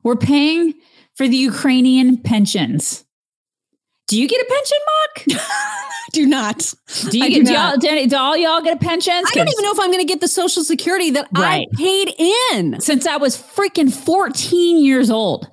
We're paying for the Ukrainian pensions. Do you get a pension, Mock? Do not. Do all y'all get a pension? I don't even know if I'm going to get the Social Security that I paid in since I was freaking 14 years old.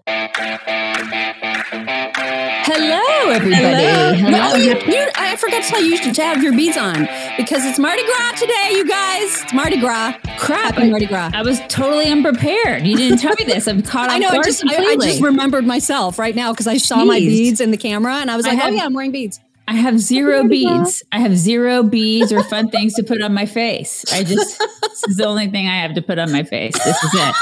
Hello, everybody. Hello. I forgot to tell you should have your beads on because it's Mardi Gras today, you guys. It's Mardi Gras. Crap. Happy Mardi Gras. I was totally unprepared. You didn't tell me this. I'm caught off guard. I just remembered myself right now because I saw my beads in the camera and I was like, oh yeah, I'm wearing beads. I have zero beads. I have zero beads or fun things to put on my face. This is the only thing I have to put on my face. This is it.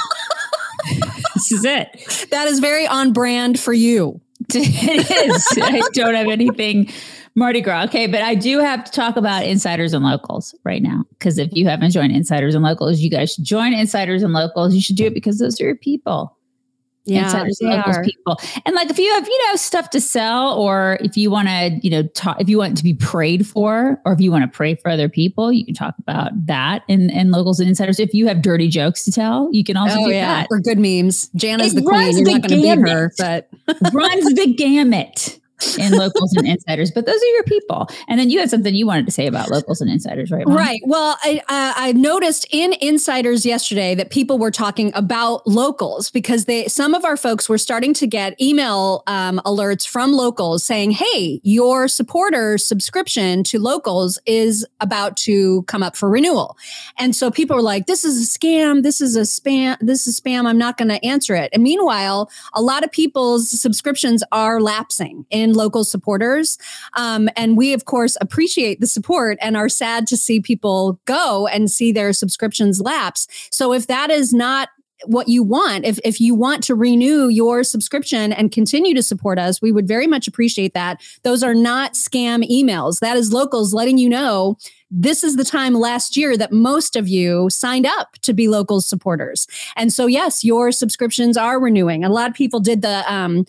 This is it. That is very on brand for you. It is. I don't have anything Mardi Gras. Okay, but I do have to talk about Insiders and Locals right now. Because if you haven't joined Insiders and Locals, you guys should join Insiders and Locals. You should do it because those are your people. Yeah, Insiders and Locals people. And like if you have, stuff to sell, or if you want to, talk, if you want to be prayed for, or if you want to pray for other people, you can talk about that in Locals and Insiders. If you have dirty jokes to tell, you can also do that. Or good memes. Jana's the queen. You're not going to beat her, but runs the gamut in Locals and Insiders, but those are your people. And then you had something you wanted to say about Locals and Insiders, right, Mom? Right. Well, I noticed in Insiders yesterday that people were talking about Locals because some of our folks were starting to get email alerts from Locals saying, hey, your supporter subscription to Locals is about to come up for renewal. And so people were like, this is a scam. This is spam. I'm not going to answer it. And meanwhile, a lot of people's subscriptions are lapsing in Local supporters. And we, of course, appreciate the support and are sad to see people go and see their subscriptions lapse. So if that is not what you want, if you want to renew your subscription and continue to support us, we would very much appreciate that. Those are not scam emails. That is Locals letting you know this is the time last year that most of you signed up to be Locals supporters. And so, yes, your subscriptions are renewing. A lot of people did the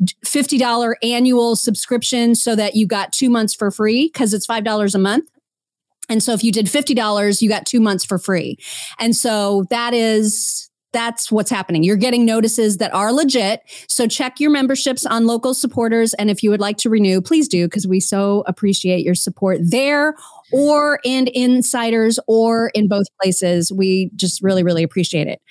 $50 annual subscription so that you got 2 months for free because it's $5 a month. And so if you did $50, you got 2 months for free. And so that's what's happening. You're getting notices that are legit. So check your memberships on Local supporters. And if you would like to renew, please do, because we so appreciate your support there or in Insiders or in both places. We just really, really appreciate it.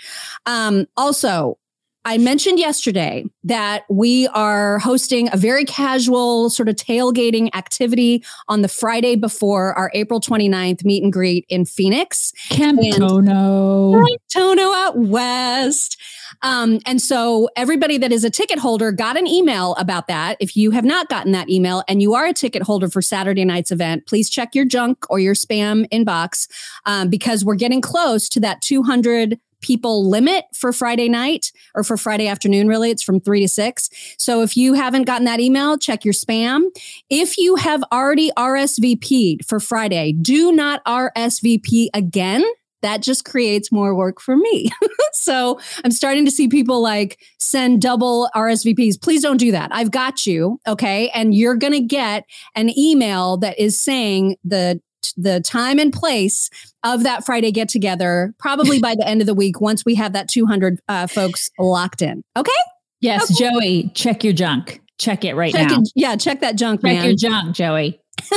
Also, I mentioned yesterday that we are hosting a very casual sort of tailgating activity on the Friday before our April 29th meet and greet in Phoenix. Camp Tono. Tono out west. And so everybody that is a ticket holder got an email about that. If you have not gotten that email and you are a ticket holder for Saturday night's event, please check your junk or your spam inbox because we're getting close to that 200 people limit for Friday night or for Friday afternoon, really. It's from 3 to 6. So if you haven't gotten that email, check your spam. If you have already RSVP'd for Friday, do not RSVP again. That just creates more work for me. So I'm starting to see people like send double RSVPs. Please don't do that. I've got you. Okay. And you're going to get an email that is saying the time and place of that Friday get together, probably by the end of the week, once we have that 200 folks locked in. Okay? Yes, okay. Joey, check your junk. Check it right now. Check that junk, man. Check your junk, Joey.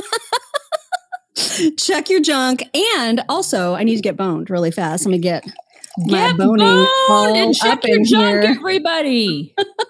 Check your junk. And also, I need to get boned really fast. Let me get my boning all and check up your in junk, here. Everybody.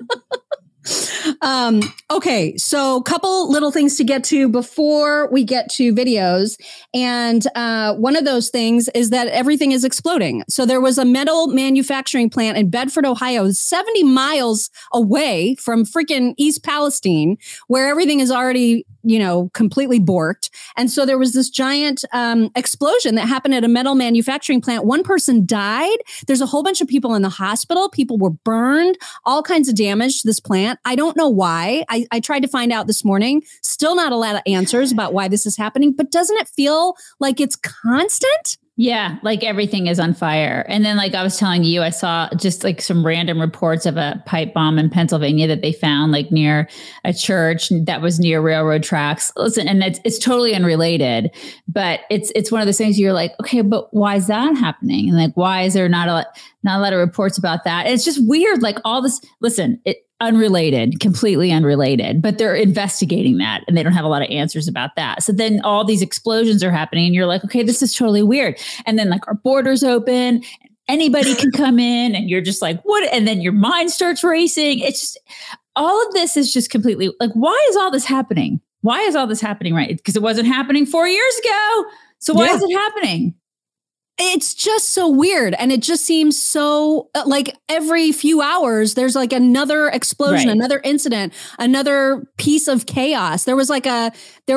Okay. So a couple little things to get to before we get to videos. And one of those things is that everything is exploding. So there was a metal manufacturing plant in Bedford, Ohio, 70 miles away from freaking East Palestine, where everything is already, completely borked. And so there was this giant explosion that happened at a metal manufacturing plant. One person died. There's a whole bunch of people in the hospital. People were burned, all kinds of damage to this plant. I don't know why. I tried to find out this morning. Still not a lot of answers about why this is happening, but doesn't it feel like it's constant? Yeah, like everything is on fire. And then like I was telling you, I saw just like some random reports of a pipe bomb in Pennsylvania that they found like near a church that was near railroad tracks. Listen, and it's totally unrelated, but it's one of those things you're like, okay, but why is that happening? And like, why is there not Not a lot of reports about that. It's just weird. Like all this, listen, unrelated, completely unrelated, but they're investigating that and they don't have a lot of answers about that. So then all these explosions are happening and you're like, okay, this is totally weird. And then like our borders open, anybody can come in and you're just like, what? And then your mind starts racing. It's just, all of this is just completely like, why is all this happening? Why is all this happening? Right. Because it wasn't happening 4 years ago. So why is it happening? It's just so weird. And it just seems so like every few hours, there's like another explosion, another incident, another piece of chaos. There was a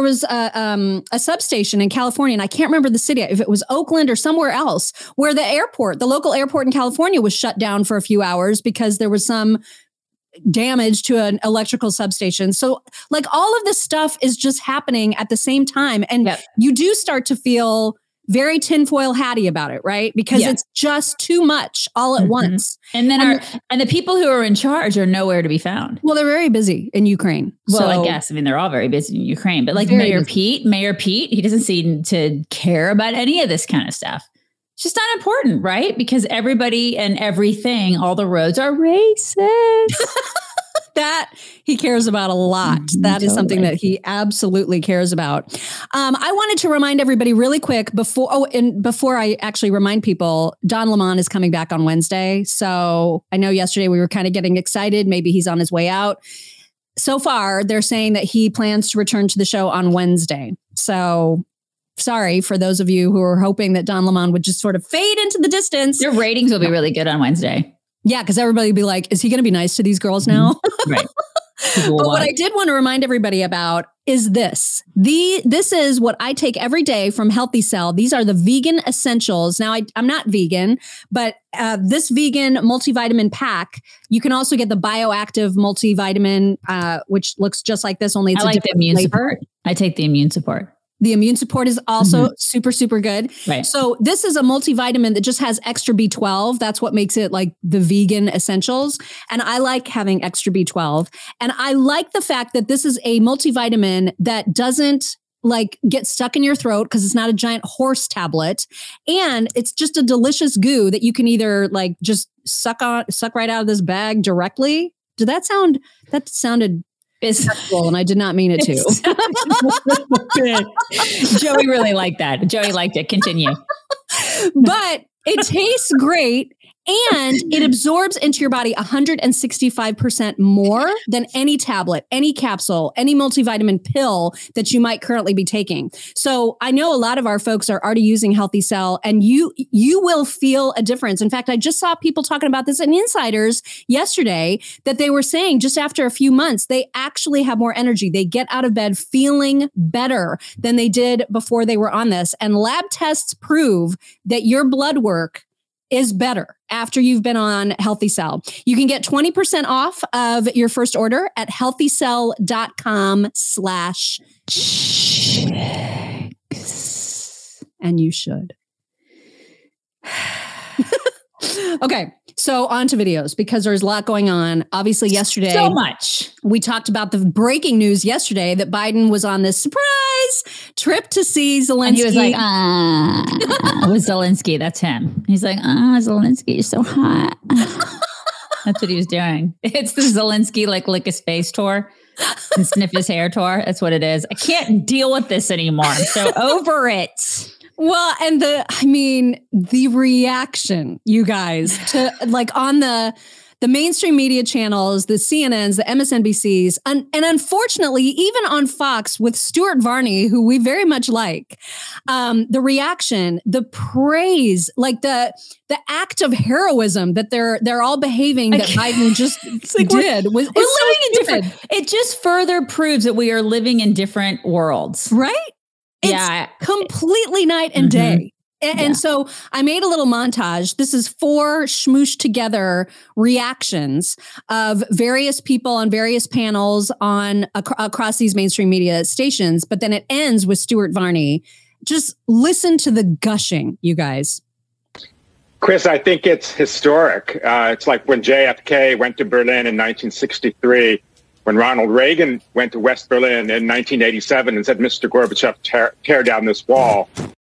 substation in California, and I can't remember the city, if it was Oakland or somewhere else, where the local airport in California was shut down for a few hours because there was some damage to an electrical substation. So like all of this stuff is just happening at the same time. And you do start to feel very tinfoil hatty about it, right? Because it's just too much all at once. And then and the people who are in charge are nowhere to be found. Well, they're very busy in Ukraine. Well, I guess, they're all very busy in Ukraine, but like Mayor Pete, he doesn't seem to care about any of this kind of stuff. It's just not important, right? Because everybody and everything, all the roads are racist. That he cares about a lot. That is something that he absolutely cares about. I wanted to remind everybody really quick before I actually remind people, Don Lemon is coming back on Wednesday. So I know yesterday we were kind of getting excited. Maybe he's on his way out. So far, they're saying that he plans to return to the show on Wednesday. So sorry for those of you who are hoping that Don Lemon would just sort of fade into the distance. Your ratings will be really good on Wednesday. Yeah, because everybody will be like, is he going to be nice to these girls now? Right. But what I did want to remind everybody about is this. This is what I take every day from Healthy Cell. These are the vegan essentials. Now, I'm not vegan, but this vegan multivitamin pack, you can also get the bioactive multivitamin, which looks just like this, only it's a different flavor. Support. I take the immune support. The immune support is also super, super good. Right. So this is a multivitamin that just has extra B12. That's what makes it like the vegan essentials. And I like having extra B12. And I like the fact that this is a multivitamin that doesn't like get stuck in your throat because it's not a giant horse tablet. And it's just a delicious goo that you can either like just suck right out of this bag directly. That sounded sexual, and I did not mean it to. Joey really liked that. Joey liked it. Continue. But it tastes great. And it absorbs into your body 165% more than any tablet, any capsule, any multivitamin pill that you might currently be taking. So I know a lot of our folks are already using Healthy Cell, and you will feel a difference. In fact, I just saw people talking about this in Insiders yesterday, that they were saying just after a few months, they actually have more energy. They get out of bed feeling better than they did before they were on this. And lab tests prove that your blood work is better after you've been on Healthy Cell. You can get 20% off of your first order at healthycell.com/chicks. And you should. Okay. So on to videos, because there's a lot going on. Obviously yesterday, so much. We talked about the breaking news yesterday that Biden was on this surprise trip to see Zelensky. And he was like, with Zelensky, that's him. He's like, Zelensky, you're so hot. That's what he was doing. It's the Zelensky like lick his face tour and sniff his hair tour. That's what it is. I can't deal with this anymore. I'm so over it. Well, and the reaction, you guys, to like on the mainstream media channels, the CNNs, the MSNBCs, and unfortunately, even on Fox with Stuart Varney, who we very much like, the reaction, the praise, like the act of heroism that they're all behaving that Biden just did. We're living in different. It just further proves that we are living in different worlds, right? It's completely night and day. And so I made a little montage. This is 4 smooshed together reactions of various people on various panels on across these mainstream media stations. But then it ends with Stuart Varney. Just listen to the gushing, you guys. Chris, I think it's historic. It's like when JFK went to Berlin in 1963. When Ronald Reagan went to West Berlin in 1987 and said, Mr. Gorbachev, tear down this wall.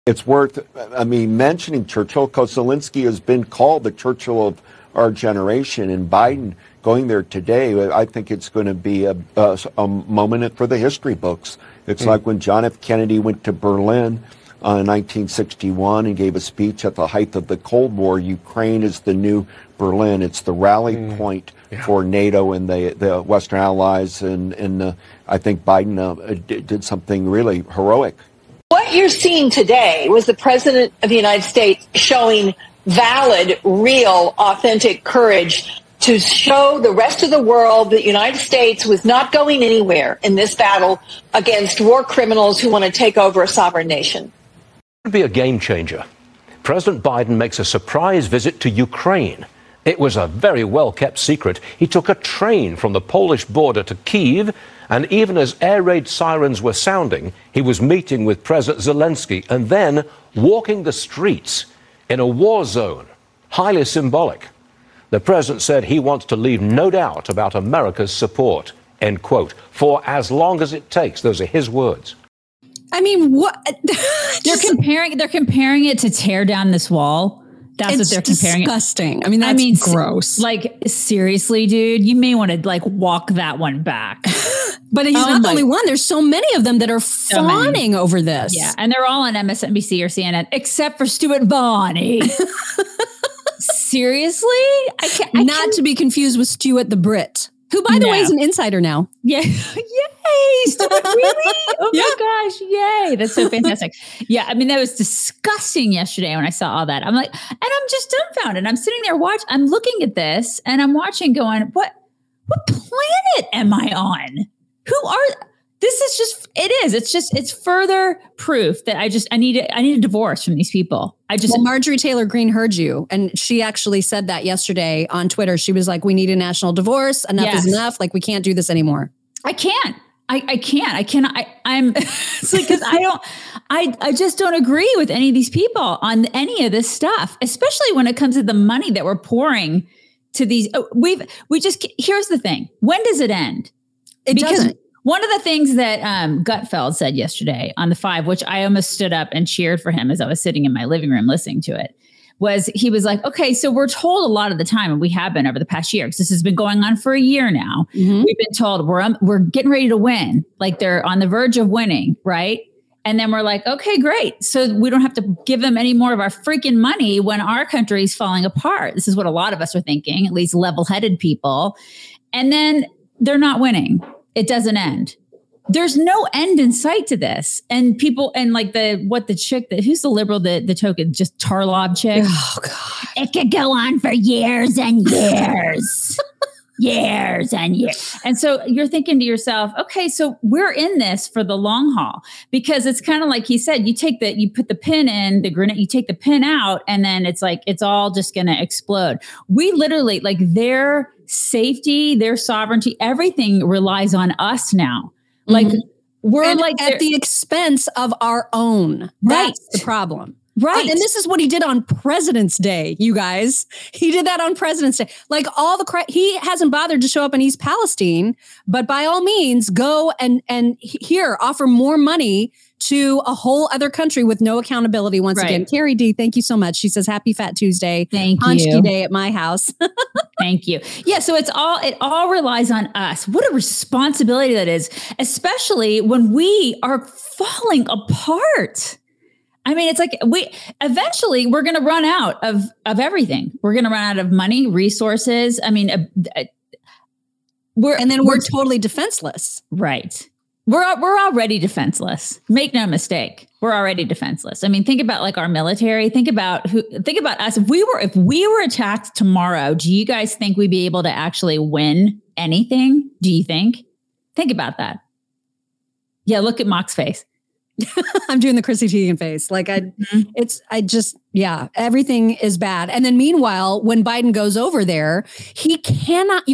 It's worth, mentioning Churchill, because Zelensky has been called the Churchill of our generation, and Biden going there today, I think it's going to be a moment for the history books. It's like when John F. Kennedy went to Berlin in 1961 and gave a speech at the height of the Cold War. Ukraine is the new Berlin. It's the rally point for NATO and the Western allies, and I think Biden did something really heroic. What you're seeing today was the President of the United States showing valid, real, authentic courage to show the rest of the world that the United States was not going anywhere in this battle against war criminals who want to take over a sovereign nation. It would be a game changer. President Biden makes a surprise visit to Ukraine. It was a very well-kept secret. He took a train from the Polish border to Kyiv, and even as air raid sirens were sounding, he was meeting with President Zelensky and then walking the streets in a war zone. Highly symbolic. The president said he wants to leave no doubt about America's support, end quote, for as long as it takes. Those are his words. I mean, what? They're comparing it to tear down this wall. That's what they're comparing. Disgusting. I mean, that's gross. Like, seriously, dude, you may want to walk that one back. But he's not the only one. There's so many of them that are fawning over this. Yeah, and they're all on MSNBC or CNN, except for Stuart Varney. Seriously? Not to be confused with Stuart the Brit, who, by the way, is an insider now. Yeah. Yay! Stuart, really? Oh my gosh. Yay. That's so fantastic. Yeah. I mean, that was disgusting yesterday when I saw all that. I'm like, and I'm just dumbfounded. I'm sitting there I'm looking at this and I'm watching going, what planet am I on? It's further proof that I need a divorce from these people. Marjorie Taylor Greene heard you, and she actually said that yesterday on Twitter. She was like, we need a national divorce. Enough is enough. Like, we can't do this anymore. I can't. I cannot. It's like, because I just don't agree with any of these people on any of this stuff, especially when it comes to the money that we're pouring to these. Here's the thing. When does it end? It doesn't. One of the things that Gutfeld said yesterday on the 5, which I almost stood up and cheered for him as I was sitting in my living room listening to it, was he was like, okay, so we're told a lot of the time, and we have been over the past year, because this has been going on for a year now. Mm-hmm. We've been told we're getting ready to win, like they're on the verge of winning, right? And then we're like, okay, great. So we don't have to give them any more of our freaking money when our country is falling apart. This is what a lot of us are thinking, at least level-headed people. And then they're not winning. It doesn't end. There's no end in sight to this. And people, and like who's the liberal, the token, just Tarlov chick? Oh, God. It could go on for years and years. Years and years. And so you're thinking to yourself, okay, so we're in this for the long haul, because it's kind of like he said, you put the pin in the grenade, you take the pin out, and then it's like, it's all just going to explode. We literally, like, their safety, their sovereignty, everything relies on us now. Like, we're at the expense of our own. That's the problem. Right. And this is what he did on President's Day, you guys. He did that on President's Day. Like, he hasn't bothered to show up in East Palestine, but by all means, go and offer more money to a whole other country with no accountability. Once again, Carrie D, thank you so much. She says, happy Fat Tuesday. Thank you. Punchki Day at my house. Thank you. Yeah. So it all relies on us. What a responsibility that is, especially when we are falling apart. I mean, it's like eventually we're going to run out of everything. We're going to run out of money, resources. I mean, we're totally defenseless. Right. We're already defenseless. Make no mistake. We're already defenseless. I mean, think about like our military. Think about us. If we were attacked tomorrow, do you guys think we'd be able to actually win anything? Do you think? Think about that. Yeah. Look at Mock's face. I'm doing the Chrissy Teigen face. Like everything is bad. And then meanwhile, when Biden goes over there, he cannot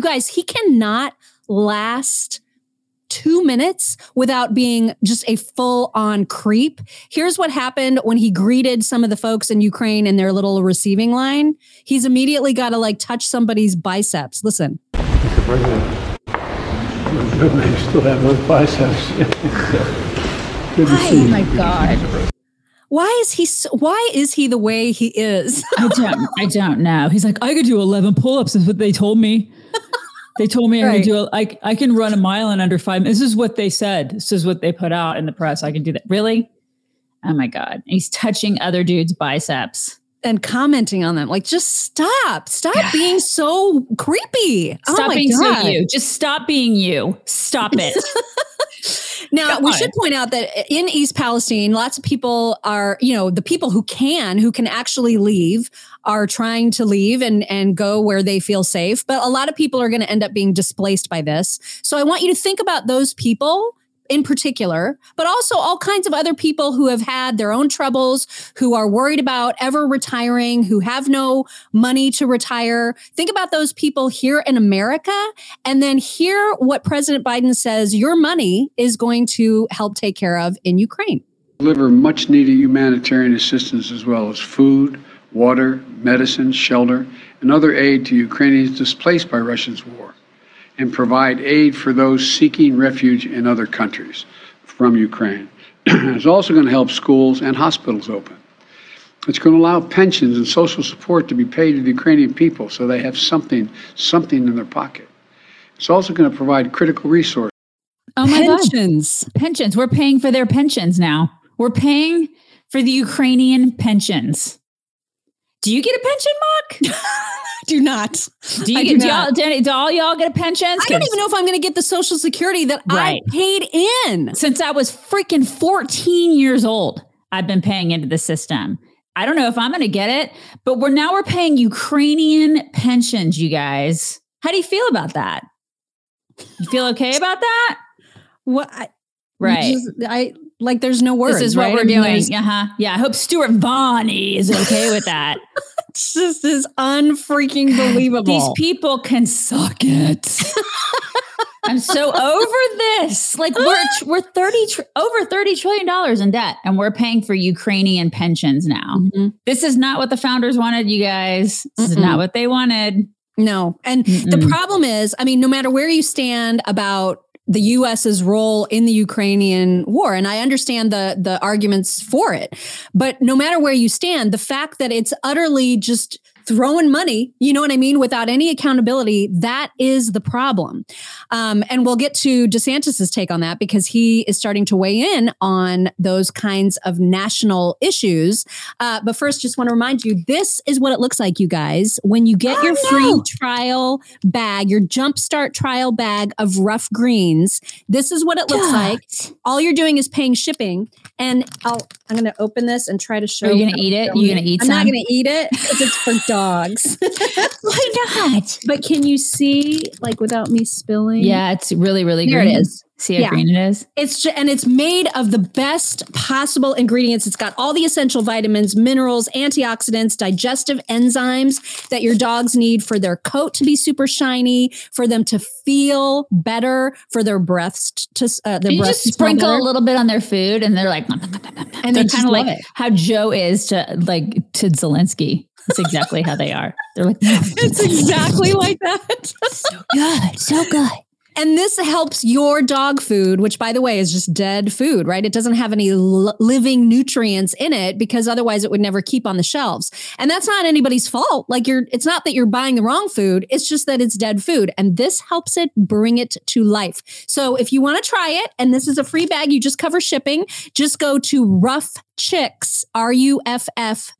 last 2 minutes without being just a full-on creep. Here's what happened when he greeted some of the folks in Ukraine in their little receiving line. He's immediately got to like touch somebody's biceps. Listen. Mr. President, you still have those biceps. Good to see you. Oh my God. Why is he the way he is? I don't know. He's like, I could do 11 pull-ups is what they told me. They told me I can run a mile in under 5 minutes. This is what they said. This is what they put out in the press. I can do that. Really? Oh my God. He's touching other dudes' biceps. And commenting on them. Like, just stop being so creepy. Stop being so you. Just stop being you. Stop it. Now, we should point out that in East Palestine, lots of people are, the people who can actually leave are trying to leave and go where they feel safe. But a lot of people are going to end up being displaced by this. So I want you to think about those people in particular, but also all kinds of other people who have had their own troubles, who are worried about ever retiring, who have no money to retire. Think about those people here in America, and then hear what President Biden says your money is going to help take care of in Ukraine. Deliver much needed humanitarian assistance as well as food, water, medicine, shelter, and other aid to Ukrainians displaced by Russia's war, and provide aid for those seeking refuge in other countries from Ukraine. It's also going to help schools and hospitals open. It's going to allow pensions and social support to be paid to the Ukrainian people so they have something in their pocket. It's also going to provide critical resources. Oh my Pensions. God. Pensions. We're paying for their pensions now. We're paying for the Ukrainian pensions. Do you get a pension, Mock? Do not. Do all y'all get a pension? I don't even know if I'm going to get the Social Security that I paid in. Since I was freaking 14 years old, I've been paying into the system. I don't know if I'm going to get it, but we're paying Ukrainian pensions, you guys. How do you feel about that? You feel okay about that? What? Right. There's no words. This is what we're doing. Yeah. I hope Stuart Vonnie is okay with that. This is unfreaking believable. These people can suck it. I'm so over this. Like we're over $30 trillion in debt, and we're paying for Ukrainian pensions now. Mm-hmm. This is not what the founders wanted, you guys. This is not what they wanted. No. And the problem is, no matter where you stand about the U.S.'s role in the Ukrainian war, and I understand the arguments for it, but no matter where you stand, the fact that it's utterly just throwing money, you know what I mean, without any accountability, that is the problem. And we'll get to DeSantis's take on that because he is starting to weigh in on those kinds of national issues. But first, just want to remind you, this is what it looks like, you guys, when you get your free trial bag, your Jumpstart trial bag of Rough Greens. This is what it looks like. All you're doing is paying shipping. And I'm going to open this and try to show you. Are you going to eat it? You're going to eat some? I'm not going to eat it because it's for dogs. Why not? But can you see, without me spilling? Yeah, it's really, really green. There it is. See how green it is? It's made of the best possible ingredients. It's got all the essential vitamins, minerals, antioxidants, digestive enzymes that your dogs need for their coat to be super shiny, for them to feel better, for their breaths to you just sprinkle a little bit on their food, and they're like, and they're kind of like how Joe is to Zelensky. It's exactly how they are. They're like, it's exactly like that. So good. And this helps your dog food, which, by the way, is just dead food, right? It doesn't have any living nutrients in it because otherwise it would never keep on the shelves. And that's not anybody's fault. It's not that you're buying the wrong food. It's just that it's dead food. And this helps it bring it to life. So if you want to try it, and this is a free bag, you just cover shipping, just go to Rough Chicks, RUFF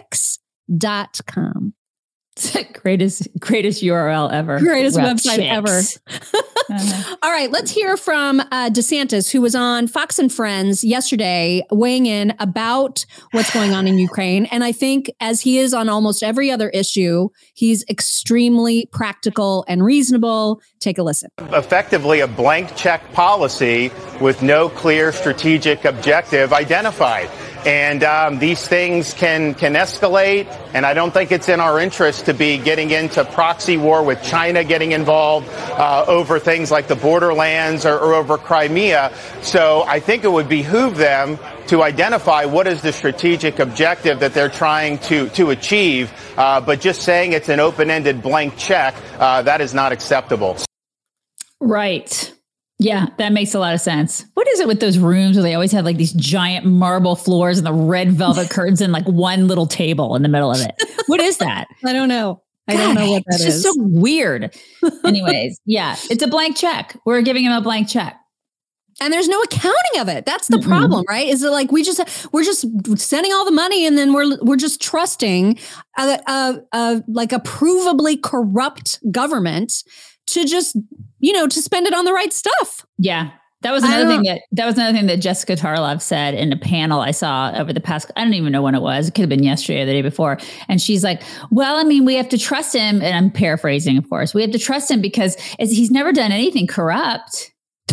Chicks.com. Greatest URL ever. Greatest website ever. All right, let's hear from DeSantis, who was on Fox and Friends yesterday, weighing in about what's going on in Ukraine. And I think, as he is on almost every other issue, he's extremely practical and reasonable. Take a listen. Effectively, a blank check policy with no clear strategic objective identified. And these things can escalate, and I don't think it's in our interest to be getting into proxy war with China getting involved over things like the borderlands or over Crimea. So I think it would behoove them to identify what is the strategic objective that they're trying to achieve. But just saying it's an open-ended blank check, that is not acceptable. Right. Yeah, that makes a lot of sense. What is it with those rooms where they always have like these giant marble floors and the red velvet curtains and like one little table in the middle of it? What is that? I don't know. I don't know what that is. It's just so weird. Anyways, yeah, it's a blank check. We're giving him a blank check. And there's no accounting of it. That's the problem, right? Is it like we're just sending all the money and then we're just trusting like a provably corrupt government to just, to spend it on the right stuff. Yeah. That was another thing that Jessica Tarlov said in a panel I saw over the past, I don't even know when it was. It could have been yesterday or the day before. And she's like, well, I mean, we have to trust him. And I'm paraphrasing, of course. We have to trust him because he's never done anything corrupt.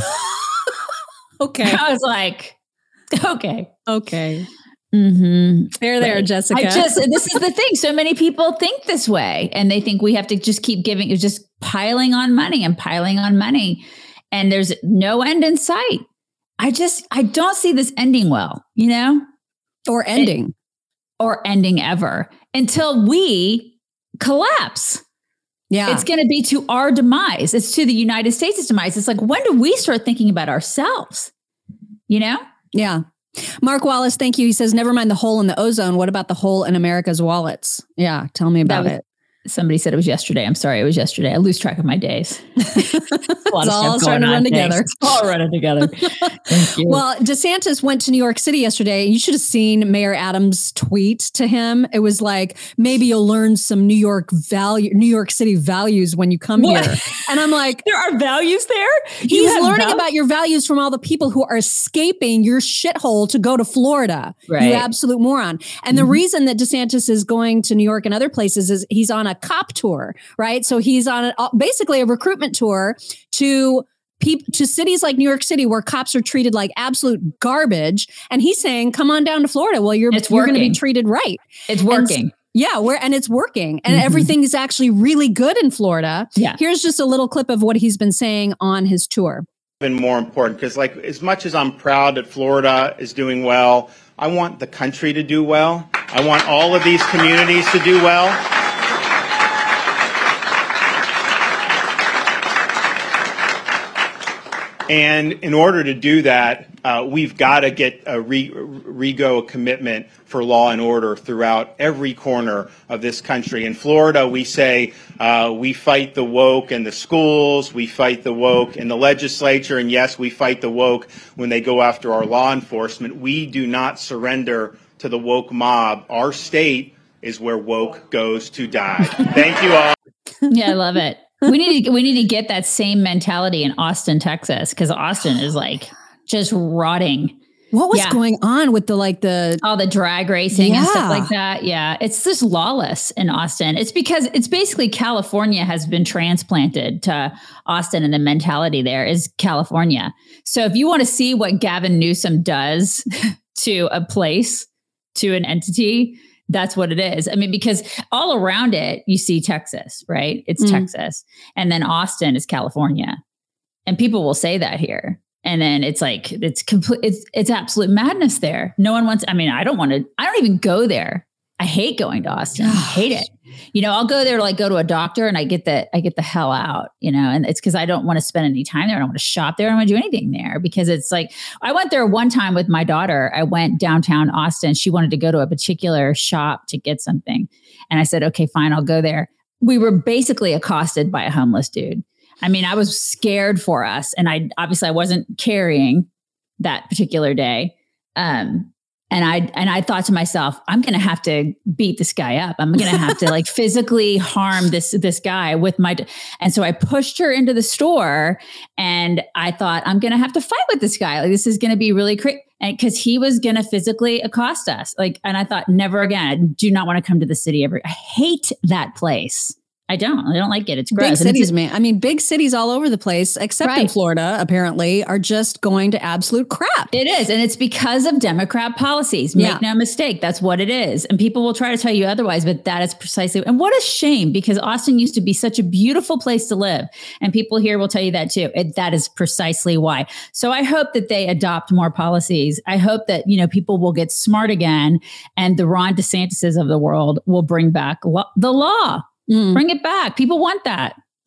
Okay. I was like, okay. Mm-hmm. There, Jessica. This is the thing. So many people think this way and they think we have to just keep giving, just piling on money and piling on money. And there's no end in sight. I don't see this ending well, or ending ever until we collapse. Yeah. It's going to be to our demise. It's to the United States' demise. It's like, when do we start thinking about ourselves? Yeah. Mark Wallace, thank you. He says, never mind the hole in the ozone. What about the hole in America's wallets? Yeah. Tell me about it. Somebody said it was yesterday. I'm sorry. It was yesterday. I lose track of my days. It's all starting to run together. It's all running together. Thank you. Well, DeSantis went to New York City yesterday. You should have seen Mayor Adams' tweet to him. It was like, maybe you'll learn some New York City values when you come here. And I'm like, there are values there? He's learning about your values from all the people who are escaping your shithole to go to Florida. Right. You absolute moron. And the reason that DeSantis is going to New York and other places is he's on a cop tour, right? So he's on basically a recruitment tour to cities like New York City where cops are treated like absolute garbage. And he's saying, come on down to Florida. Well, you're going to be treated right. It's working. And it's working. And everything is actually really good in Florida. Yeah. Here's just a little clip of what he's been saying on his tour. Been more important because as much as I'm proud that Florida is doing well, I want the country to do well. I want all of these communities to do well. And in order to do that, we've got to get a RIGO commitment for law and order throughout every corner of this country. In Florida, we say we fight the woke in the schools, we fight the woke in the legislature, and yes, we fight the woke when they go after our law enforcement. We do not surrender to the woke mob. Our state is where woke goes to die. Thank you all. Yeah, I love it. We need to get that same mentality in Austin, Texas, because Austin is like just rotting. What was going on with all the drag racing and stuff like that? Yeah, it's just lawless in Austin. It's because it's basically California has been transplanted to Austin, and the mentality there is California. So if you want to see what Gavin Newsom does to a place, to an entity, that's what it is. I mean, because all around it, you see Texas, right? It's Texas. And then Austin is California. And people will say that here. And then it's like, it's absolute madness there. No one wants, I don't even go there. I hate going to Austin. I hate it. I'll go there to go to a doctor and I get the hell out, and it's because I don't want to spend any time there. I don't want to shop there. I don't want to do anything there because it's like, I went there one time with my daughter. I went downtown Austin. She wanted to go to a particular shop to get something. And I said, okay, fine, I'll go there. We were basically accosted by a homeless dude. I mean, I was scared for us. And I wasn't carrying that particular day. And I thought to myself, I'm going to have to beat this guy up. I'm going to have to physically harm this guy with and so I pushed her into the store and I thought, I'm going to have to fight with this guy. This is going to be really crazy. And because he was going to physically accost us. And I thought, never again. I do not want to come to the city ever. I hate that place. I don't like it. It's gross. Big cities, man. I mean, big cities all over the place, except in Florida, apparently, are just going to absolute crap. It is. And it's because of Democrat policies. Make no mistake. That's what it is. And people will try to tell you otherwise, but that is precisely. And what a shame, because Austin used to be such a beautiful place to live. And people here will tell you that too. That is precisely why. So I hope that they adopt more policies. I hope that, people will get smart again and the Ron DeSantis's of the world will bring back the law. Bring it back. People want that.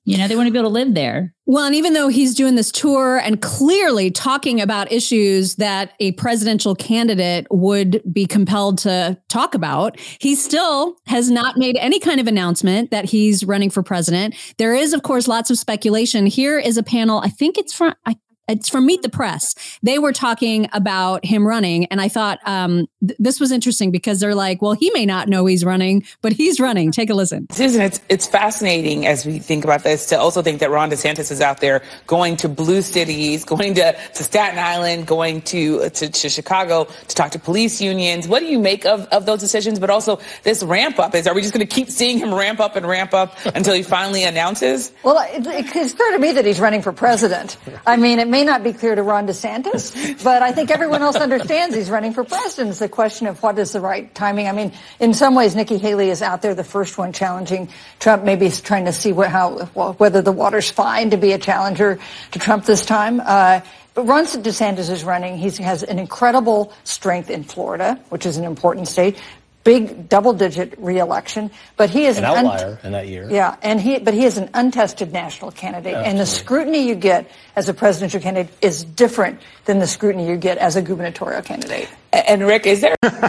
You know, they want to be able to live there. Well, and even though he's doing this tour and clearly talking about issues that a presidential candidate would be compelled to talk about, he still has not made any kind of announcement that he's running for president. There is, of course, lots of speculation. Here is a panel. I think it's from Meet the Press. They were talking about him running. And I thought this was interesting because they're like, well, he may not know he's running, but he's running. Take a listen. Susan, it's fascinating as we think about this to also think that Ron DeSantis is out there going to blue cities, going to Staten Island, going to Chicago to talk to police unions. What do you make of those decisions? But also this ramp up are we just going to keep seeing him ramp up until he finally announces? Well, it's clear to me that he's running for president. I mean, it may not be clear to Ron DeSantis, but I think everyone else understands he's running for president. It's a question of what is the right timing. I mean, in some ways, Nikki Haley is out there, the first one challenging Trump, maybe trying to see whether the water's fine to be a challenger to Trump this time. But Ron DeSantis is running. He has an incredible strength in Florida, which is an important state. Big double-digit re-election, but he is an outlier in that year. Yeah, but he is an untested national candidate, and the scrutiny you get as a presidential candidate is different than the scrutiny you get as a gubernatorial candidate. And Rick, is there? Oh my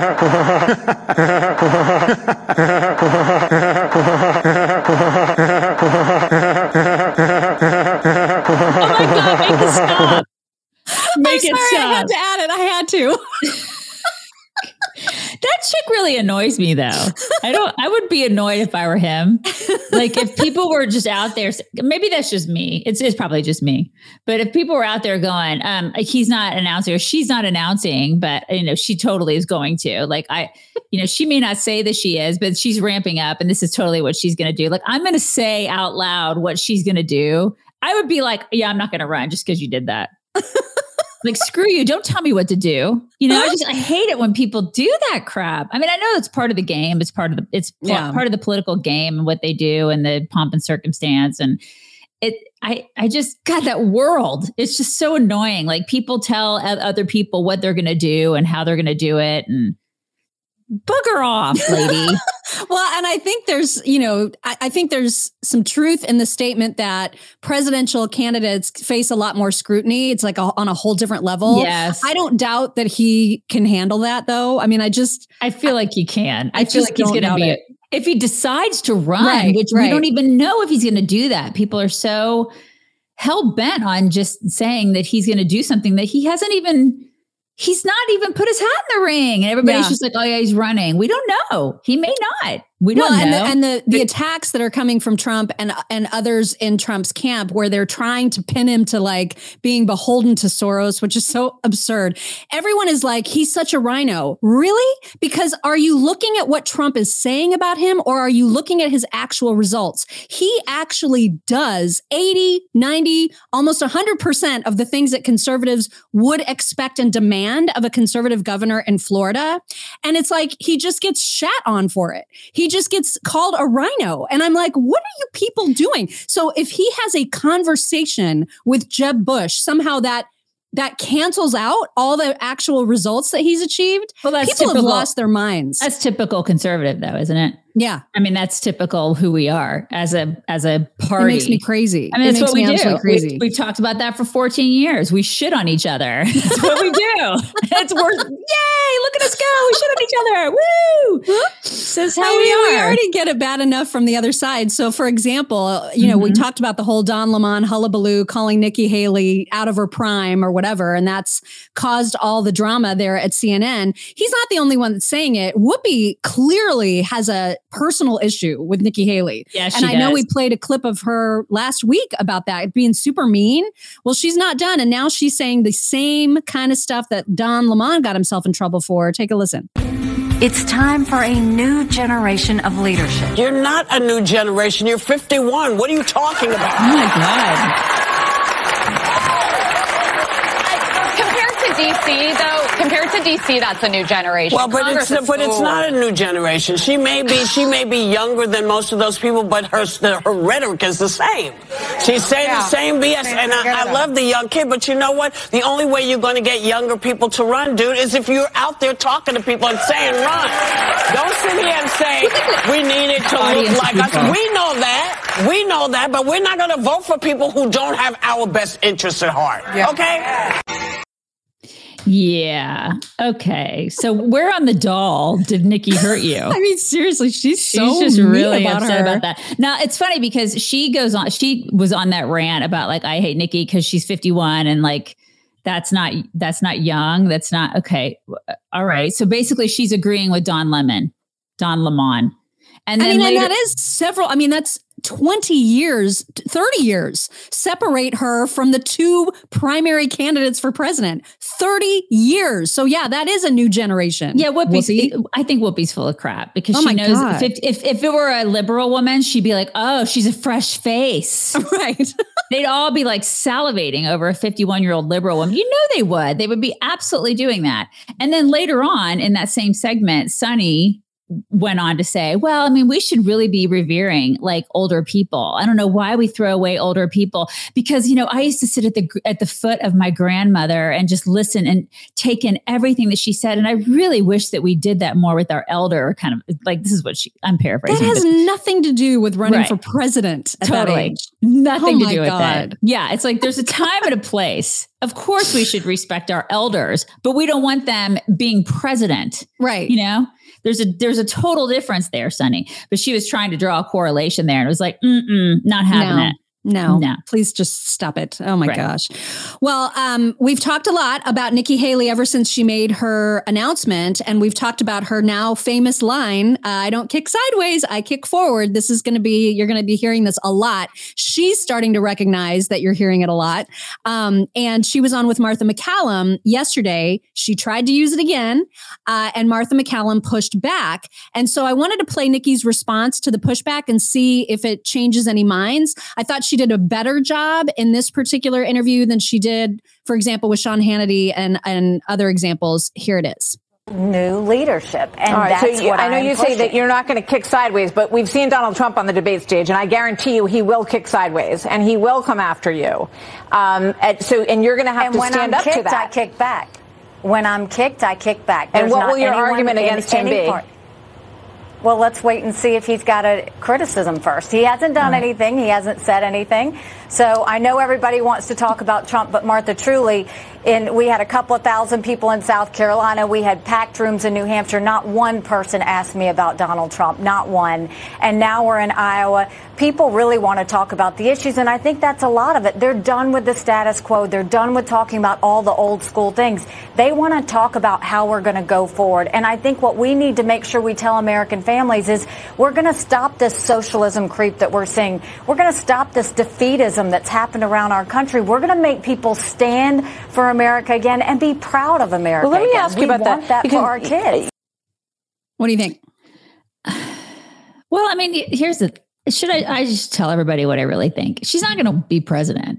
God, make it stop. Make it stop. I had to add it. I had to. That chick really annoys me, though. I would be annoyed if I were him. Like if people were just out there, maybe that's just me. It's probably just me. But if people were out there going, he's not announcing or she's not announcing, but she totally is going to. Like she may not say that she is, but she's ramping up and this is totally what she's going to do. Like I'm going to say out loud what she's going to do. I would be like, yeah, I'm not going to run just because you did that. Like, screw you. Don't tell me what to do. I hate it when people do that crap. I mean, I know it's part of the game. It's part of the political game and what they do and the pomp and circumstance. And I just got that world. It's just so annoying. Like people tell other people what they're going to do and how they're going to do it. And bugger off, lady. Well, and I think there's, I think there's some truth in the statement that presidential candidates face a lot more scrutiny. It's like on a whole different level. Yes. I don't doubt that he can handle that, though. I mean, I feel like he can. I feel like he's going to be, if he decides to run, right. We don't even know if he's going to do that. People are so hell bent on just saying that he's going to do something that he's not even put his hat in the ring. And everybody's just like, oh yeah, he's running. We don't know. He may not. We don't know. And the attacks that are coming from Trump and others in Trump's camp where they're trying to pin him to like being beholden to Soros, which is so absurd. Everyone is like, he's such a rhino. Really? Because are you looking at what Trump is saying about him or are you looking at his actual results? He actually does 80, 90, almost 100% of the things that conservatives would expect and demand of a conservative governor in Florida. And it's like, he just gets shat on for it. He just gets called a rhino. And I'm like, what are you people doing? So if he has a conversation with Jeb Bush, somehow that cancels out all the actual results that he's achieved. Well, that's people typical. Have lost their minds. That's typical conservative though, isn't it? Yeah. I mean, that's typical who we are as a party. It makes me crazy. I mean, that's what we do. Crazy. We've talked about that for 14 years. We shit on each other. That's what we do. It's worth, yay, look at us go. We shit on each other. Woo. This is how we are. We already get it bad enough from the other side. So for example, we talked about the whole Don Lemon hullabaloo calling Nikki Haley out of her prime or whatever. And that's caused all the drama there at CNN. He's not the only one that's saying it. Whoopi clearly has a personal issue with Nikki Haley. Yeah, and I know we played a clip of her last week about that being super mean. Well, she's not done. And now she's saying the same kind of stuff that Don Lemon got himself in trouble for. Take a listen. It's time for a new generation of leadership. You're not a new generation. You're 51. What are you talking about? Oh my God. Compared to to DC, that's a new generation. Well, but it's not a new generation. She may be younger than most of those people, but her rhetoric is the same. She's saying the same BS, and I love the young kid. But you know what? The only way you're going to get younger people to run, dude, is if you're out there talking to people and saying run. Don't sit here and say we need it to look like us. We know that, but we're not going to vote for people who don't have our best interests at heart. Yeah. Okay? Yeah. Okay. So where on the doll did Nikki hurt you? I mean, seriously, she's just really upset about that. Now, it's funny because she was on that rant about like, I hate Nikki because she's 51 and like, that's not young. That's not okay. All right. So basically she's agreeing with Don Lemon. And then later, and that is that's 20 years, 30 years separate her from the two primary candidates for president. 30 years. So yeah, that is a new generation. Yeah, I think Whoopi's full of crap because she knows if it were a liberal woman, she'd be like, oh, she's a fresh face. Right. They'd all be like salivating over a 51-year-old liberal woman. You know they would. They would be absolutely doing that. And then later on in that same segment, Sunny went on to say, well, I mean, we should really be revering like older people. I don't know why we throw away older people because, you know, I used to sit at the foot of my grandmother and just listen and take in everything that she said. And I really wish that we did that more with our elder kind of like, this is what I'm paraphrasing. That has nothing to do with running for president at that age. Nothing to do with that. Yeah. It's like, there's a time and a place. Of course we should respect our elders, but we don't want them being president. Right. You know? There's a total difference there, Sunny. But she was trying to draw a correlation there. And it was like, not having it. No, please just stop it. Oh my gosh. Well, we've talked a lot about Nikki Haley ever since she made her announcement. And we've talked about her now famous line, I don't kick sideways, I kick forward. You're going to be hearing this a lot. She's starting to recognize that you're hearing it a lot. And she was on with Martha MacCallum yesterday. She tried to use it again. And Martha MacCallum pushed back. And so I wanted to play Nikki's response to the pushback and see if it changes any minds. I thought she did a better job in this particular interview than she did, for example, with Sean Hannity and other examples. Here it is. New leadership. And right, that's what I know you say that you're not going to kick sideways, but we've seen Donald Trump on the debate stage, and I guarantee you he will kick sideways, and he will come after you. And you're going to have to stand up to that. I kick back. When I'm kicked, I kick back. And what will your argument against him be? Well, let's wait and see if he's got a criticism first. He hasn't done anything. He hasn't said anything. So I know everybody wants to talk about Trump, but Martha, truly, we had a couple of thousand people in South Carolina. We had packed rooms in New Hampshire. Not one person asked me about Donald Trump, not one. And now we're in Iowa. People really want to talk about the issues, and I think that's a lot of it. They're done with the status quo. They're done with talking about all the old school things. They want to talk about how we're going to go forward. And I think what we need to make sure we tell American families is we're going to stop this socialism creep that we're seeing. We're going to stop this defeatism that's happened around our country. We're going to make people stand for America again and be proud of America. Well, let me ask you about that. We want that for our kids. What do you think? Well, I mean, should I just tell everybody what I really think? She's not going to be president.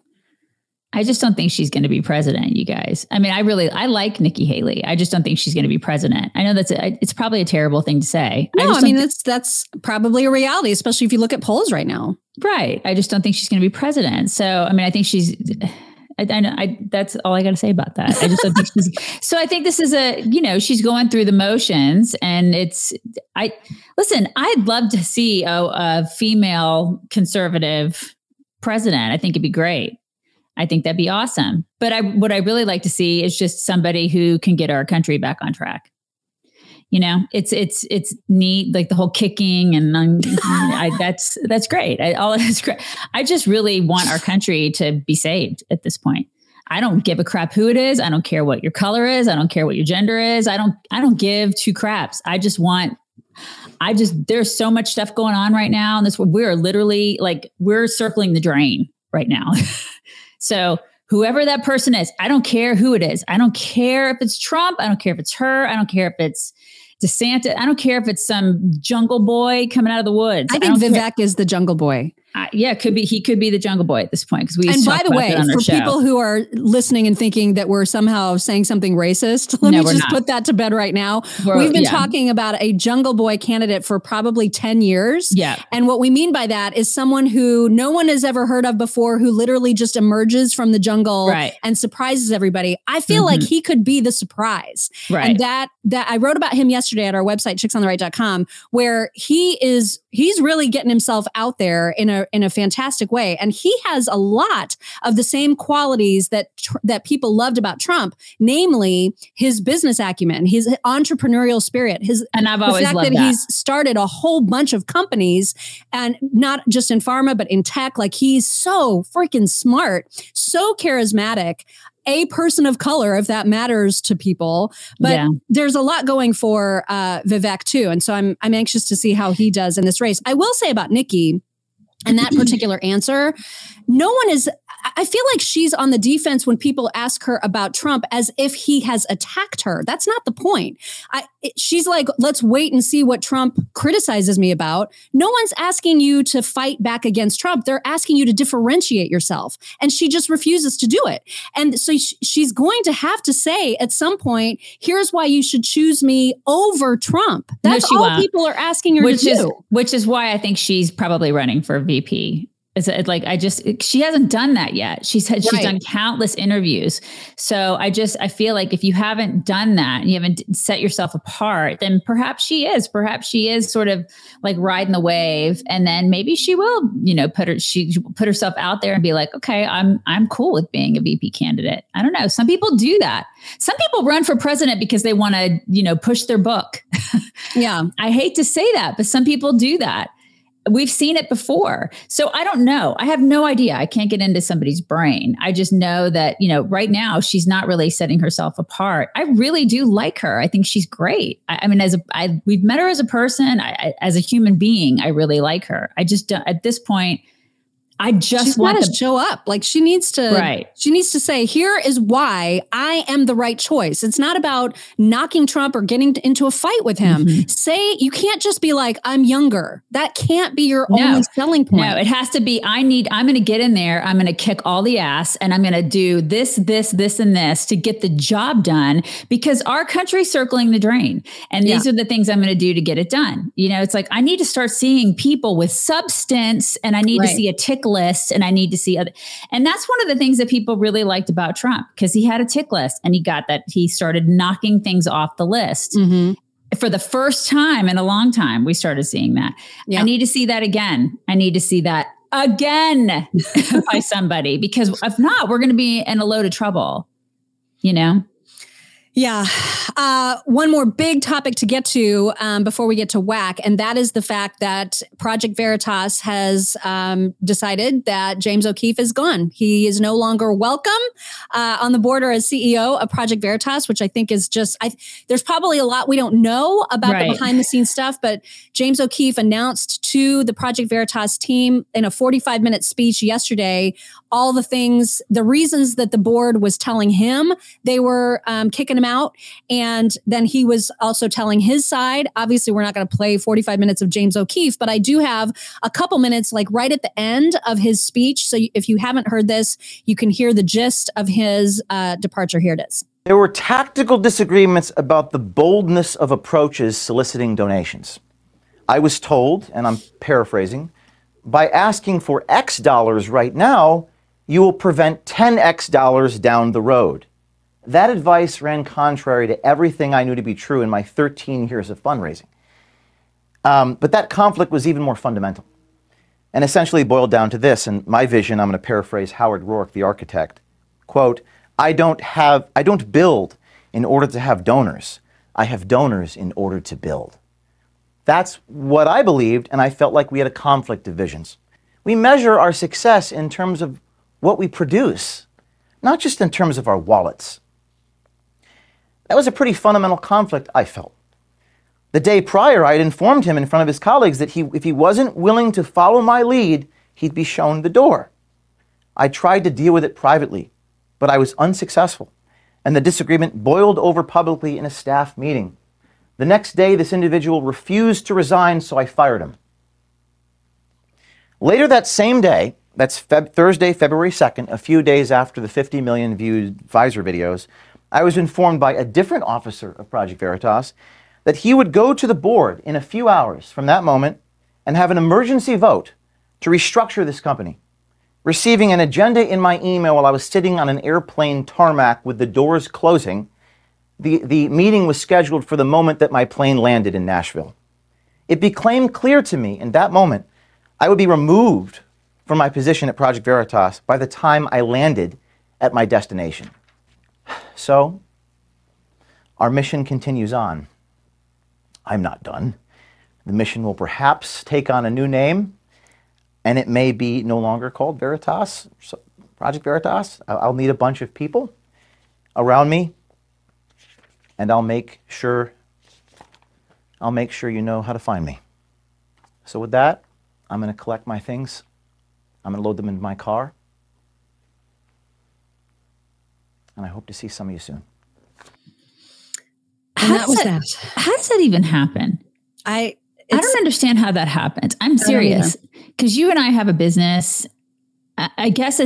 I just don't think she's going to be president, you guys. I mean, I like Nikki Haley. I just don't think she's going to be president. I know it's probably a terrible thing to say. No, that's probably a reality, especially if you look at polls right now. Right. I just don't think she's going to be president. So, I mean, I think that's all I got to say about that. I just don't think so I think this is she's going through the motions, and I'd love to see a female conservative president. I think it'd be great. I think that'd be awesome. But what I really like to see is just somebody who can get our country back on track. You know, it's neat, like the whole kicking and that's great. All that's great. I just really want our country to be saved at this point. I don't give a crap who it is. I don't care what your color is. I don't care what your gender is. I don't give two craps. There's so much stuff going on right now. And we're literally we're circling the drain right now. So whoever that person is, I don't care who it is. I don't care if it's Trump. I don't care if it's her. I don't care if it's DeSantis. I don't care if it's some jungle boy coming out of the woods. I think Vivek is the jungle boy. could be. He could be the Jungle Boy at this point because we. And by the way, for people who are listening and thinking that we're somehow saying something racist, let me just put that to bed right now. We've been talking about a Jungle Boy candidate for probably 10 years. Yeah. And what we mean by that is someone who no one has ever heard of before, who literally just emerges from the jungle and surprises everybody. I feel like he could be the surprise. Right. And that I wrote about him yesterday at our website, chicksontheright.com, where he's really getting himself out there in a fantastic way. And he has a lot of the same qualities that people loved about Trump, namely his business acumen, his entrepreneurial spirit, and I've always loved that he's started a whole bunch of companies, and not just in pharma, but in tech. Like, he's so freaking smart, so charismatic, a person of color, if that matters to people. But there's a lot going for Vivek too. And so I'm anxious to see how he does in this race. I will say about Nikki and that particular answer, I feel like she's on the defense when people ask her about Trump as if he has attacked her. That's not the point. She's like, let's wait and see what Trump criticizes me about. No one's asking you to fight back against Trump. They're asking you to differentiate yourself. And she just refuses to do it. And so she's going to have to say at some point, here's why you should choose me over Trump. That's all people are asking her to do. Which is why I think she's probably running for VP. She hasn't done that yet. She's done countless interviews. So I feel like if you haven't done that and you haven't set yourself apart, then perhaps she is sort of like riding the wave. And then maybe she will, put herself out there and be like, okay, I'm cool with being a VP candidate. I don't know. Some people do that. Some people run for president because they want to, push their book. Yeah. I hate to say that, but some people do that. We've seen it before. So I don't know. I have no idea. I can't get into somebody's brain. I just know that, right now she's not really setting herself apart. I really do like her. I think she's great. I mean, we've met her as a person, as a human being, I really like her. I just don't, at this point, she's want to show up. Like, she needs to say, here is why I am the right choice. It's not about knocking Trump or getting into a fight with him. Mm-hmm. You can't just be like, I'm younger. That can't be your only selling point. No, it has to be, I'm going to get in there. I'm going to kick all the ass and I'm going to do this, and this to get the job done, because our country's circling the drain. And these are the things I'm going to do to get it done. It's like, I need to start seeing people with substance, and I need to see a tick list, and I need to see and that's one of the things that people really liked about Trump, because he had a tick list and he started knocking things off the list. Mm-hmm. For the first time in a long time, we started seeing that. I need to see that again. I need to see that again by somebody, because if not, we're going to be in a load of trouble, Yeah. One more big topic to get to before we get to WAC, and that is the fact that Project Veritas has decided that James O'Keefe is gone. He is no longer welcome on the board or as CEO of Project Veritas, which I think is just, there's probably a lot we don't know about the behind the scenes stuff, but James O'Keefe announced to the Project Veritas team in a 45-minute speech yesterday all the reasons that the board was telling him they were kicking him out. And then he was also telling his side. Obviously, we're not going to play 45 minutes of James O'Keefe, but I do have a couple minutes, like right at the end of his speech. So if you haven't heard this, you can hear the gist of his departure. Here it is. There were tactical disagreements about the boldness of approaches soliciting donations. I was told, and I'm paraphrasing, by asking for X dollars right now, you will prevent 10X dollars down the road. That advice ran contrary to everything I knew to be true in my 13 years of fundraising. But that conflict was even more fundamental, and essentially boiled down to this. And my vision, I'm going to paraphrase Howard Rourke, the architect, quote, I don't build in order to have donors. I have donors in order to build. That's what I believed, and I felt like we had a conflict of visions. We measure our success in terms of what we produce, not just in terms of our wallets. That was a pretty fundamental conflict, I felt. The day prior, I had informed him in front of his colleagues that if he wasn't willing to follow my lead, he'd be shown the door. I tried to deal with it privately, but I was unsuccessful, and the disagreement boiled over publicly in a staff meeting. The next day, this individual refused to resign, so I fired him. Later that same day, that's Thursday, February 2nd, a few days after the 50 million viewed Pfizer videos, I was informed by a different officer of Project Veritas that he would go to the board in a few hours from that moment and have an emergency vote to restructure this company. Receiving an agenda in my email while I was sitting on an airplane tarmac with the doors closing, the meeting was scheduled for the moment that my plane landed in Nashville. It became clear to me in that moment I would be removed from my position at Project Veritas by the time I landed at my destination. So, our mission continues on. I'm not done. The mission will perhaps take on a new name, and it may be no longer called Veritas, Project Veritas. I'll need a bunch of people around me, and I'll make sure you know how to find me. So with that, I'm going to collect my things. I'm going to load them into my car. And I hope to see some of you soon. How does that even happen? I don't understand how that happens. I'm serious. Because you and I have a business. I guess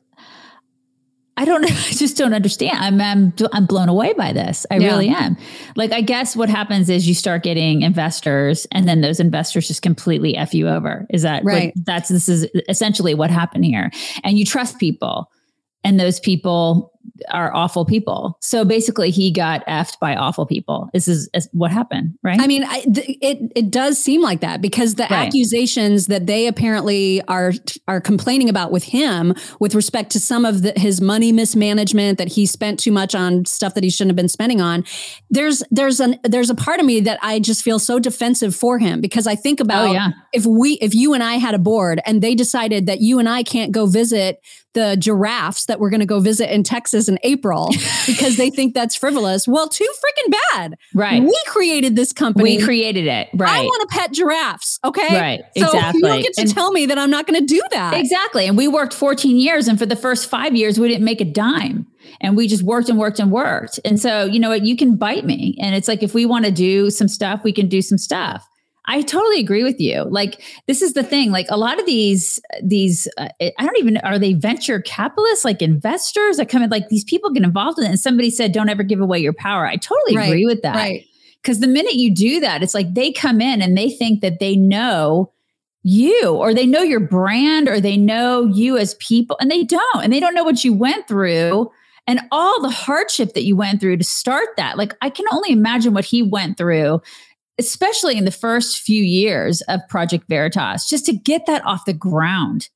I don't know. I just don't understand. I'm blown away by this. I really am. Like, I guess what happens is you start getting investors, and then those investors just completely F you over. Is that right? This is essentially what happened here. And you trust people, and those people are awful people. So basically he got effed by awful people. This is what happened, right? I mean, it does seem like that, because the accusations that they apparently are complaining about with him with respect to some of his money mismanagement, that he spent too much on stuff that he shouldn't have been spending on. There's a part of me that I just feel so defensive for him, because I think about if you and I had a board and they decided that you and I can't go visit the giraffes that we're going to go visit in Texas in April because they think that's frivolous. Well, too freaking bad. Right. We created this company. We created it. Right. I want to pet giraffes. Okay. Right. So exactly. you don't get to tell me that I'm not going to do that. Exactly. And we worked 14 years. And for the first 5 years, we didn't make a dime. And we just worked and worked and worked. And so, you know what, you can bite me. And it's like, if we want to do some stuff, we can do some stuff. I totally agree with you. Like, this is the thing, like a lot of these, I don't even, are they venture capitalists, like investors that come in, like these people get involved in it. And somebody said, don't ever give away your power. I totally agree with that. Right. Because the minute you do that, it's like they come in and they think that they know you, or they know your brand, or they know you as people, and they don't know what you went through and all the hardship that you went through to start that. Like, I can only imagine what he went through, especially in the first few years of Project Veritas, just to get that off the ground.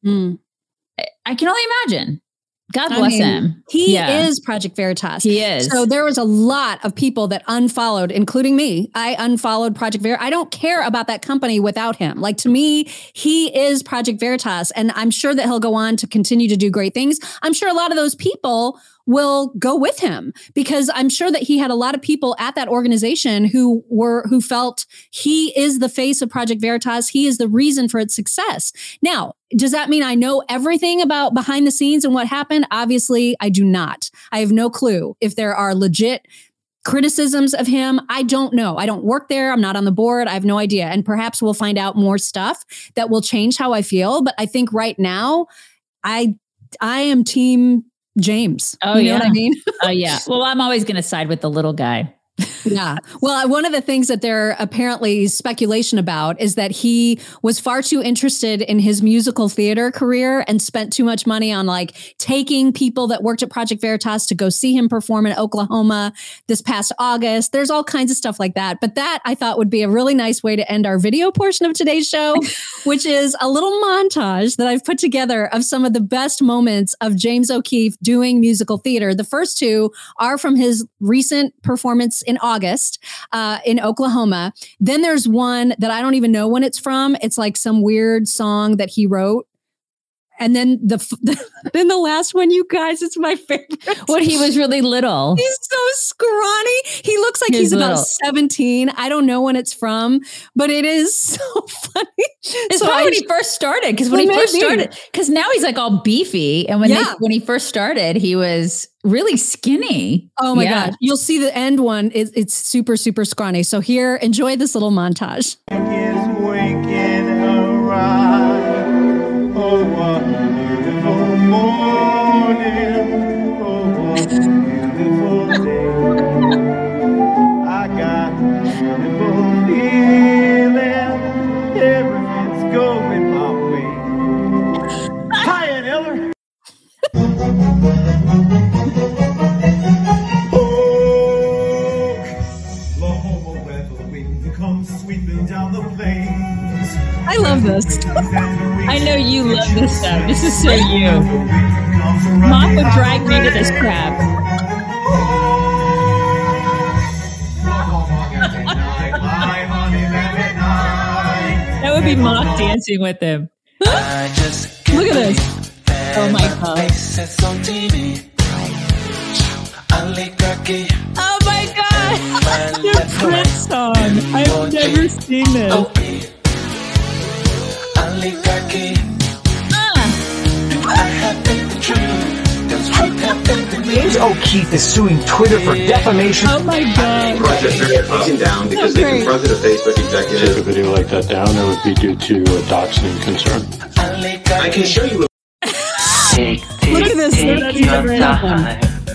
I can only imagine. God bless him. He is Project Veritas. He is. So there was a lot of people that unfollowed, including me. I unfollowed Project Veritas. I don't care about that company without him. Like, to me, he is Project Veritas. And I'm sure that he'll go on to continue to do great things. I'm sure a lot of those people will go with him, because I'm sure that he had a lot of people at that organization who felt he is the face of Project Veritas. He is the reason for its success. Now, does that mean I know everything about behind the scenes and what happened? Obviously, I do not. I have no clue if there are legit criticisms of him. I don't know. I don't work there. I'm not on the board. I have no idea. And perhaps we'll find out more stuff that will change how I feel. But I think right now, I am team James. Oh, you know what I mean? Oh, yeah. Well, I'm always going to side with the little guy. Yeah. Well, one of the things that there apparently speculation about is that he was far too interested in his musical theater career and spent too much money on like taking people that worked at Project Veritas to go see him perform in Oklahoma this past August. There's all kinds of stuff like that. But that I thought would be a really nice way to end our video portion of today's show, which is a little montage that I've put together of some of the best moments of James O'Keefe doing musical theater. The first two are from his recent performance in August in Oklahoma. Then there's one that I don't even know when it's from. It's like some weird song that he wrote. And then then the last one, you guys, it's my favorite. When he was really little. He's so scrawny. He looks like he's about 17. I don't know when it's from, but it is so funny. It's probably when he first started. Because now he's like all beefy. And when he first started, he was really skinny. Oh my God. You'll see the end one. It's super, super scrawny. So here, enjoy this little montage. Waking around. What a beautiful morning. Oh, what a beautiful day. I got a beautiful feeling. Everything's going my way. Hi, Aunt Eller. Oklahoma weather winds come sweeping down the plains. I love this. I know you love this stuff. This is so you. Mom would drag me to this crap. That would be Mock dancing with him. Look at this. Oh my God. Oh my God. The Prince song. I've never seen this. James O'Keefe is suing Twitter for defamation. Oh my God. Rochester taken down because they confronted a Facebook executive. Take a video like that down, it would be due to a doxing concern. I can show you. Look at this. Take your time.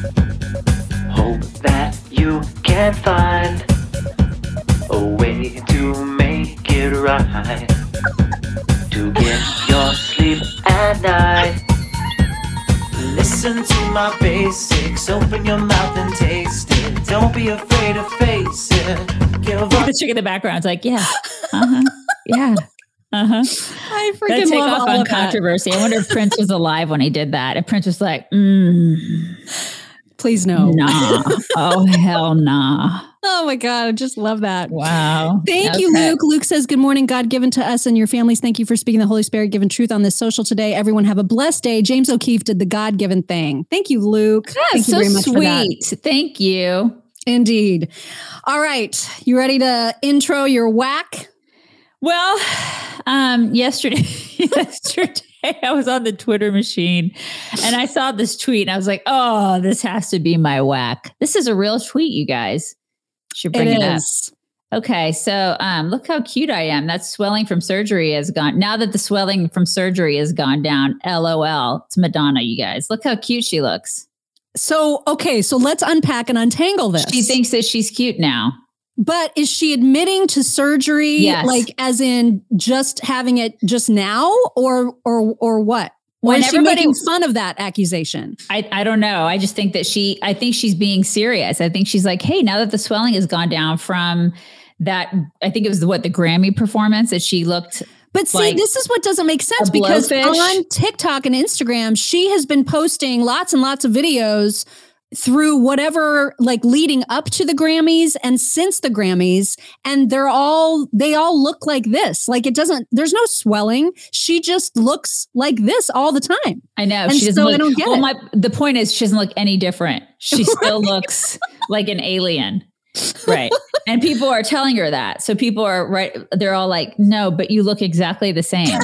Hope that you can find a way to make it right. To get your sleep at night. Listen to my basics. Open your mouth and taste it. Don't be afraid to face it. Look at the chick in the background. It's like, yeah. Yeah. I freaking That take love off all on of that. controversy. I wonder if Prince was alive when he did that. If Prince was like, please no. Nah. Oh, hell nah. Oh my God. I just love that. Wow. Thank you, Luke. Luke says, good morning, God given to us and your families. Thank you for speaking the Holy Spirit given truth on this social today. Everyone have a blessed day. James O'Keefe did the God given thing. Thank you, Luke. Yeah, Thank you so very much sweet. for that. Thank you. Indeed. All right. You ready to intro your whack? Well, yesterday I was on the Twitter machine and I saw this tweet and I was like, oh, this has to be my whack. This is a real tweet, you guys. Should bring it up. Okay, so look how cute I am. That swelling from surgery has gone. Now that the swelling from surgery has gone down, LOL. It's Madonna, you guys. Look how cute she looks. So, okay, so let's unpack and untangle this. She thinks that she's cute now. But is she admitting to surgery, Yes. like as in just having it just now, or what? Or When is she everybody- making fun of that accusation? I don't know. I just think that I think she's being serious. I think she's like, hey, now that the swelling has gone down from that, I think it was the Grammy performance that she looked. But see, like this is what doesn't make sense a because blowfish. on TikTok and Instagram, she has been posting lots and lots of videos through whatever, like leading up to the Grammys and since the Grammys. And they all look like this. Like there's no swelling. She just looks like this all the time. I know. And She doesn't so look, I don't get it. The point is she doesn't look any different. She still looks like an alien. Right. And people are telling her that. So people are right. They're all like, no, but you look exactly the same.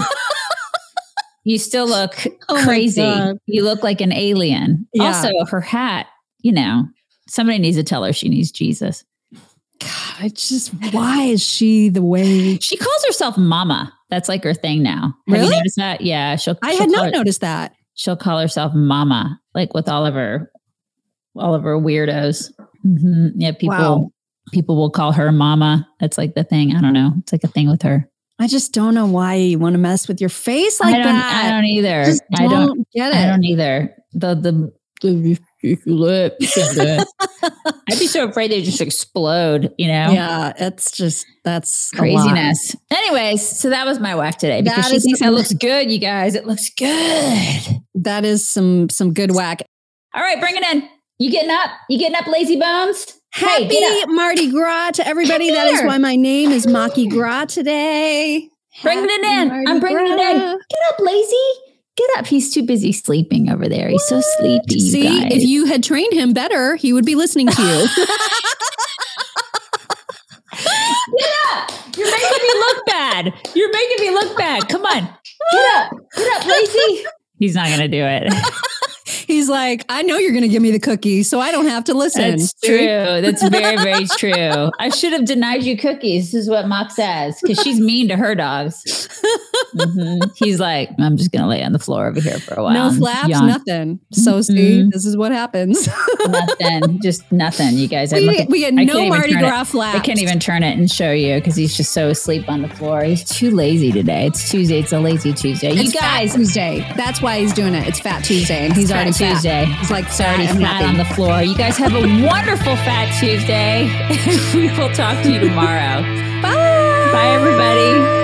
You still look crazy. You look like an alien. Yeah. Also, her hat, somebody needs to tell her she needs Jesus. God, it's just, why is she the way? She calls herself Mama. That's like her thing now. Have Really? you noticed that? Yeah. I had not noticed that. She'll call herself Mama, like with all of her weirdos. Mm-hmm. Yeah. People will call her Mama. That's like the thing. I don't know. It's like a thing with her. I just don't know why you want to mess with your face like that. I don't either. I don't get it. I don't either. The lips. I'd be so afraid they'd just explode, Yeah, that's craziness. Anyways, so that was my whack today because she thinks that looks good, you guys. It looks good. That is some good whack. All right, bring it in. You getting up? You getting up, lazy bones? Happy Mardi Gras to everybody. That is why my name is Maki Gras today. Bringing it in. I'm bringing it in. Get up, lazy. Get up. He's too busy sleeping over there. He's so sleepy. See, you guys. if you had trained him better, he would be listening to you. Get up. You're making me look bad. You're making me look bad. Come on. Get up. Get up, lazy. He's not going to do it. He's like, I know you're going to give me the cookie, so I don't have to listen. That's true. That's very, very true. I should have denied you cookies. This is what Mock says, because she's mean to her dogs. He's like, I'm just going to lay on the floor over here for a while. No flaps, nothing. So see, this is what happens. Nothing. Just nothing, you guys. We get no Mardi Gras flaps. I can't even turn it and show you because he's just so asleep on the floor. He's too lazy today. It's Tuesday. It's a lazy Tuesday. You guys, Tuesday. That's why he's doing it. It's Fat Tuesday, and he's already Tuesday. Fat. He's like already fat on the floor. You guys have a wonderful Fat Tuesday. We will talk to you tomorrow. Bye. Bye, everybody.